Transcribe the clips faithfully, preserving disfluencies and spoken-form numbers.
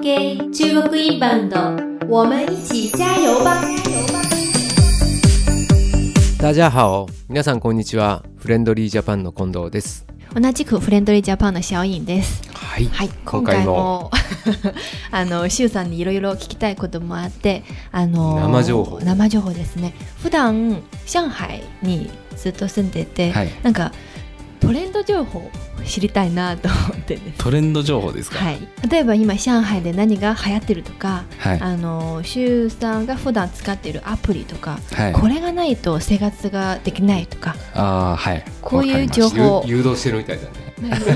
给中国インバウンド，我们一起加油吧！ 大家好、皆さんこんにちは。フレンドリージャパンの近藤です。 同じくフレンドリージャパンの小颖です。 はい、 はい、今回もあのシュウさんにいろいろ聞きたいこともあって、あの生情報生情報ですね。普段上海にずっと住んでて、 はい、 なんかトレンド情報知りたいなと思ってです。 トレンド情報ですか？ はい。例えば今上海で何が流行ってるとか、 はい、 あのシュウさんが普段使っているアプリとか、 はい、 これがないと生活ができないとか、 あ、はい、 こういう情報誘導してるみたいだね。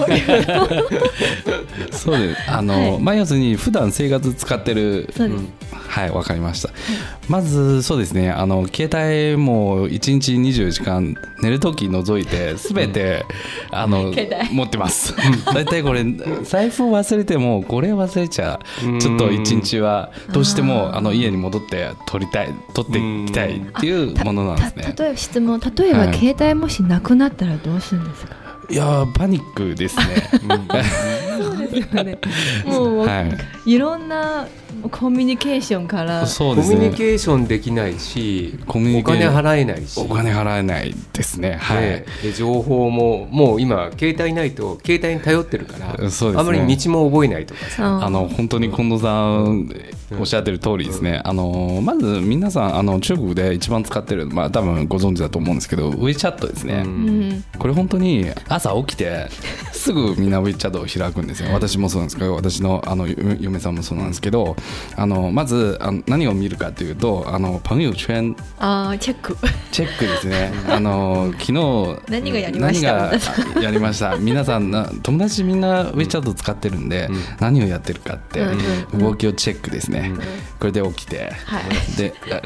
そうです。あの、はい、まあ、要するに普段生活使ってる、 そうです、 はい、わかりました、はい、まずそうですね、あの携帯もいちにちにじゅうよじかん寝るとき除いて全て、うん、あの持ってますだいたいこれ財布を忘れてもこれ忘れちゃちょっといちにちはどうしてもあの家に戻って取りたい取っていきたいっていうものなんですね。 例えば質問、例えば携帯もしなくなったらどうするんですか？はい、 いやパニックですねそうですよね。もう、はい、いろんなコミュニケーションから、 そうですね、 コミュニケーションできないし、お金払えないし、 お金払えないですね、はい、 ね、で情報ももう今携帯ないと携帯に頼ってるから、そうですね、あまり道も覚えないとかさ、 あの本当に近藤さんおっしゃってる通りですね、うん、あのまず皆さんあの中国で一番使ってる、まあ、多分ご存知だと思うんですけど WeChat ですね、うん、これ本当に朝起きてすぐみんな WeChat を開くんですよ。私もそうなんですけど、私 の, あの嫁さんもそうなんですけど、あのまずあの何を見るかというと、あの朋友圈、 あチェックチェックですね。あの昨日何がやりました何がやりました皆さんな友達みんな WeChat 使ってるんで、うん、何をやってるかって、うん、動きをチェックですね、うん、これで起きて、はい、で、はい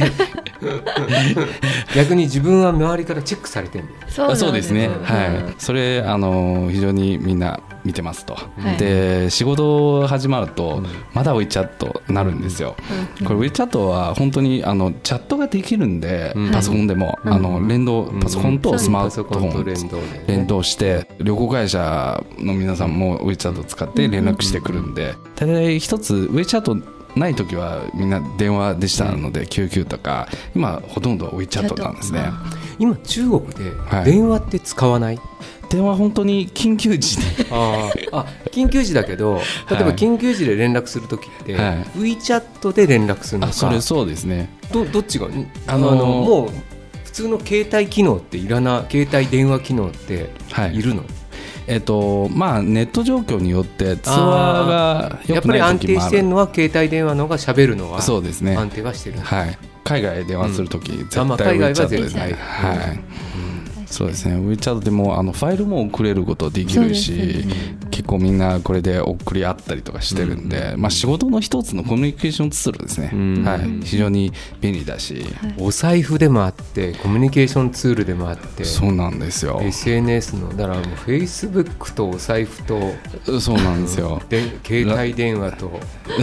逆に自分は周りからチェックされてるんだよ。 そうそうですね、はい、それあの非常にみんな見てますと、はい、で仕事始まると、うん、まだ WeChat なるんですよ、うん、これ WeChat は本当にあのチャットができるんで、うん、パソコンでも、うん、あの連動、パソコンとスマートフォン、うん、連動でね、連動して旅行会社の皆さんも WeChat を使って連絡してくるんで、ただ一つ WeChatない時はみんな電話でしたので、うん、救急とか今ほとんど WeChat なんですね。 今中国で電話って使わない？はい、 電話本当に緊急時でああ緊急時だけど、例えば緊急時で連絡するときって、はい、WeChat で連絡するのか、 あそれそうですね、 ど, どっちがあのあのもう普通の携帯機能っていらな、携帯電話機能っているの？はい、 えっとまあ、ネット状況によって通話が良くない時もある。やっぱり安定してるのは携帯電話の方が喋るのはそうですね、 安定はしてる、 はい、海外電話するとき、うん、絶対 WeChat 海外は絶対、 はい、うん、そうですね、WeChat でもあのファイルも送れることできるし、ね、結構みんなこれで送り合ったりとかしてるんで、うん、まあ、仕事の一つのコミュニケーションツールですね、うん、はい、非常に便利だし、 はい、お財布でもあってコミュニケーションツールでもあって、 そうなんですよ、 エスエヌエス のだからもう Facebook とお財布と、 そうなんですよで携帯電話と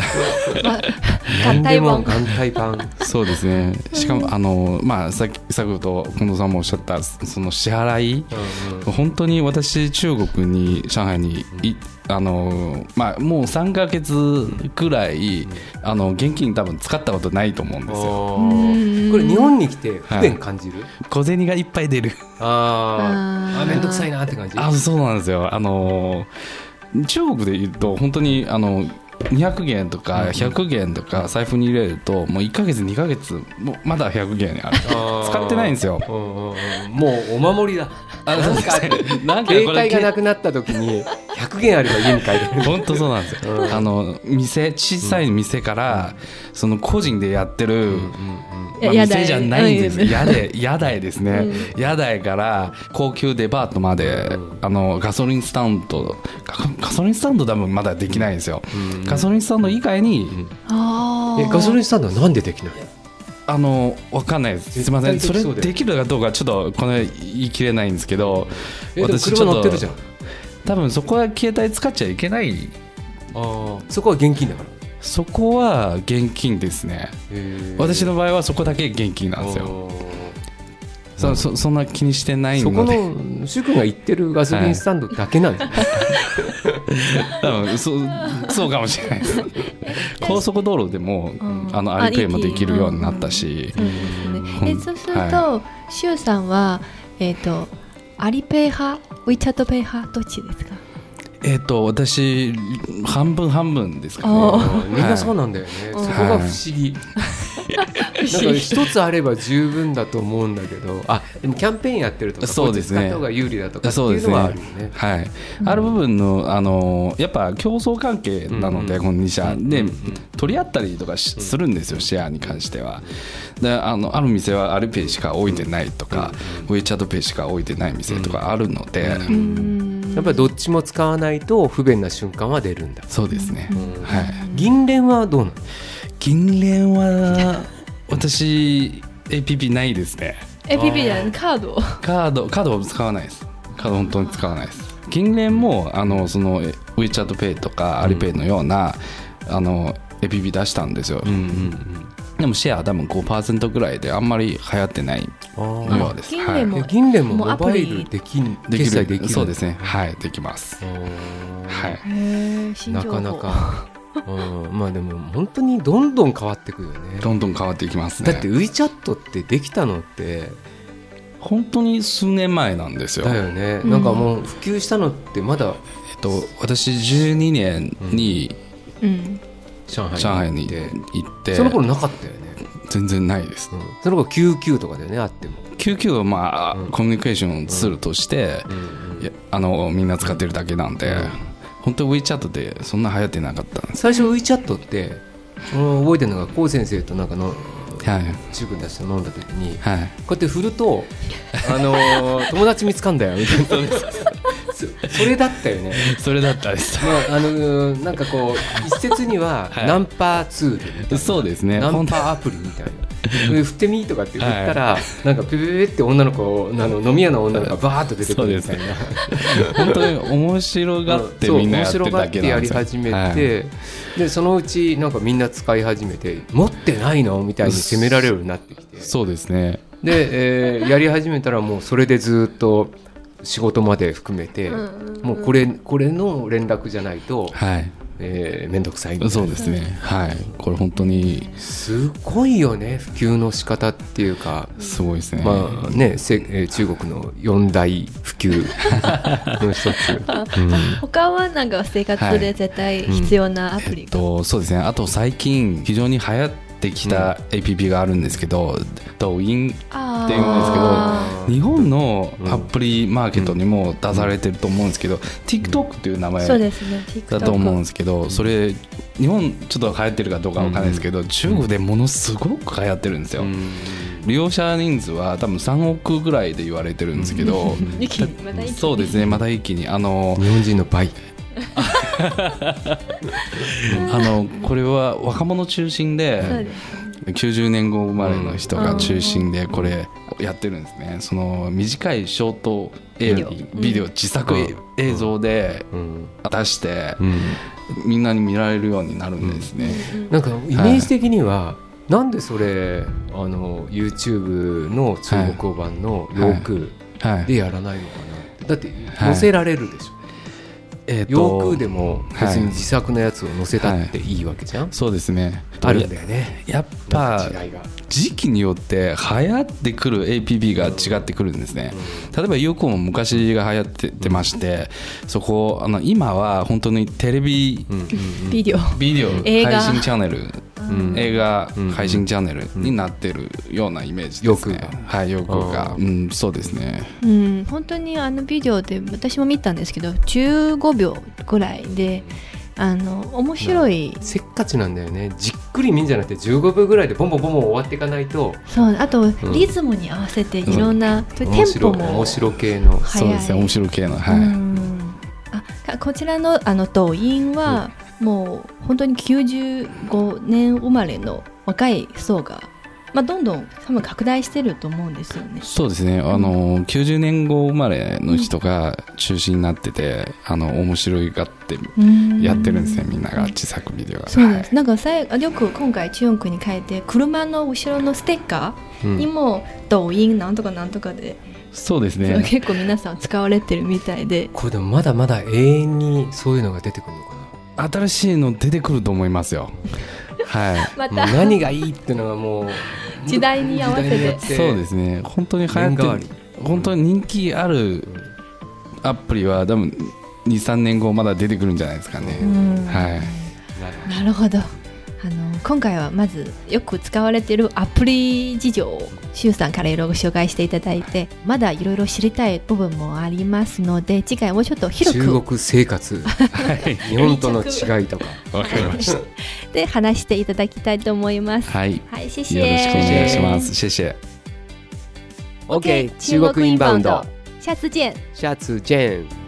何でも眼帯版そうですね、しかもあの、まあ、さっき先ほど近藤さんもおっしゃったその支払い、うんうん、本当に私中国に上海にい、あのまあ、もうさんかげつくらい、うん、あの現金多分使ったことないと思うんですよ。 これ日本に来て不便感じる？はい、 小銭がいっぱい出る。 ああ、めんどくさいなって感じ。 あ、そうなんですよ。あの中国で言うと本当にあのにひゃくげんとかひゃくげんとか財布に入れるともういっかげつにかげつもまだひゃくげんある、使ってないんですよ。 もうお守りだ。あ、なんかなんか携帯がなくなった時にひゃくげんあれば家に帰れる。 本当そうなんですよ、うん、あの店小さい店から、うん、その個人でやってる、うんうんまあ、店じゃないんです、屋台、屋台ですね、うん、屋台から高級デパートまで、うん、あのガソリンスタンドガソリンスタンド多分まだできないんですよ、うん、ガソリンスタンド以外に、うん、 あえガソリンスタンドはなんでできない？ あの分かんないです、すみません、それできるかどうかちょっとこれ言い切れないんですけど、 え私ちょっと車乗ってるじゃん。 多分そこは携帯使っちゃいけない。 あそこは現金だから。 そこは現金ですね。私の場合はそこだけ現金なんですよ。 そ, そ, そんな気にしてないので、 そこのシュ君が行ってるガソリンスタンドだけなんじゃない、 多分 そ, そうかもしれないです高速道路でも、うん、あのアリペイもできるようになったし、 そうすると、シュウさんは、えーと、アリペイ派、ウィチャットペイ派、どっちですか？ えーと、私半分半分ですかね。 みんなそうなんだよね、はい、そこが不思議、なんか一つあれば十分だと思うんだけど、あ、でもキャンペーンやってるとか、そうですね、使った方が有利だとかっていうのはあるよね。 はい、うん、ある部分の、あのやっぱ競争関係なので、うん、このに社で、うん、取り合ったりとかするんですよ、シェアに関しては。で、あのある店はアリペイしか置いてないとか、ウェイチャットペイしか置いてない店とかあるので、うん、 やっぱりどっちも使わないと不便な瞬間は出るんだ。 そうですね、うん、はい。 銀聯はどうなの？ 銀聯は私 エーピーピー ないですね。 エーピーピー じゃない、カードカードカードを使わないです。カード本当に使わないです。銀聯もあのその WeChatPay とか Alipay のような、うん、あの エーピーピー 出したんですよ、うんうんうん、でもシェア多分 ごパーセント ぐらいであんまり流行ってないようです。 銀聯も、 はい、銀聯もモバイルできん決済できる。 そうですね、はい、できます。はい、 へー、 なかなかうん、まあでも本当にどんどん変わっていくよね。 どんどん変わっていきますね。 だって WeChat ってできたのって本当に数年前なんですよ。 だよね、うん、なんかもう普及したのってまだ、 えっと、私じゅうにねんに、うん、 上海に 行, 上海に行って、 その頃なかったよね。 全然ないです、 うん、その頃きゅうきゅうとかだよね、あってもきゅうきゅうはまあ、うん、コミュニケーションツールとして、うんうん、いやあのみんな使ってるだけなんで、うん、本当に WeChat でそんな流行ってなかったんです。 最初 WeChat って覚えてるのがコウ先生となんかのはい、 中国出して飲んだ時に、 はい、 こうやって振ると、あのー、友達見つかんだよみたいなそ, それだったよね。 それだったです、 まああのー、なんかこう一説には、はい、ナンパツールみたいな、 そうですね、 ナンパアプリみたいな振ってみとかって振ったら、はい、なんかペペペって女の子、あの飲み屋の女の子がバーッと出てくるみたいな、 本当に面白がってみんなやってるだけなんですよ。 面白がってやり始めて、はい、でそのうちなんかみんな使い始めて、持ってないのみたいに責められるようになってきて、 そうですね。 で、えー、やり始めたらもうそれでずっと仕事まで含めて、うんうんうん、もうこれこれの連絡じゃないと、はい、えー、めんどくさいみたいな。 そうですね、はい、これ本当にすごいよね、普及の仕方っていうか。 すごいですね。 まあね、せ中国の四大普及の一つ、 うん、他はなんか生活で絶対必要なアプリが、 はい、うん、えっと、そうですね。あと最近非常に流行ってきた エーピーピー があるんですけど、ドインっていうんですけど、日本のアプリマーケットにも出されてると思うんですけど、うん、TikTok っていう名前だと思うんですけど、それ日本ちょっと流行ってるかどうかわかんないですけど、うん、中国でものすごく流行ってるんですよ、うん、利用者人数は多分さんおくぐらいで言われてるんですけど、うん、そうですね、また一気に、あの日本人の倍あのこれは若者中心で、きゅうじゅうねんご生まれの人が中心でこれやってるんですね。その短いショート映像、ビデオ、自作映像で出して、みんなに見られるようになるんですね。 なんかイメージ的には、なんでそれあの YouTube の中国語版のヨークでやらないのかな。だって載せられるでしょ。えー、ヨークでも別に自作のやつを載せたっていいわけじゃん、はいはい、 そうですね、 あるんだよね。 やっぱ時期によって流行ってくる エーピーピー が違ってくるんですね、うん、例えばヨークも昔が流行っててまして、うん、そこあの今は本当にテレビ、うん、 ビデオ、 ビデオ配信チャンネル、うん、映画配信チャンネルになってるようなイメージですね。はい、ヨークが、うん、そうですね、 うん、本当にあのビデオで私も見たんですけどじゅうごびょうぐらいで、あの面白い、 せっかちなんだよね。じっくり見んじゃなくてじゅうごびょうぐらいでボンボンボンボン終わっていかないと。 そう、あと、うん、リズムに合わせていろんな、うん、テンポも面白系の、 そうですね、面白系の、はい、うん、 あこちらのあの抖音は、うん、もう本当にきゅうじゅうごねん生まれの若い層がまあ、どんどん多分拡大してると思うんですよね。 そうですね、あのきゅうじゅうねんご生まれの人が中心になってて、あの面白いがってやってるんですね、みんなが自作ビデオが。 そうです、はい、なんかさよく今回中国に帰って車の後ろのステッカーにも抖音なんとかなんとかで、 そうですね、 結構皆さん使われてるみたいで、 これでもまだまだ永遠にそういうのが出てくるのかな。 新しいの出てくると思いますよはい、 また何がいいっていうのはもう時代に合わせて、 そうですね、本当に流行ってる、本当に人気あるアプリは多分 にさんねんごまだ出てくるんじゃないですかね。はい、 なるほど。あの今回はまずよく使われているアプリ事情をシュウさんからいろいろ紹介していただいて、まだいろいろ知りたい部分もありますので、次回もうちょっと広く中国生活、はい、日本との違いとかわかりましたで話していただきたいと思います。 はい、 はい、謝謝、 よろしくお願いします。謝謝。 OK 中国インバウンド、 下次見。 下次見。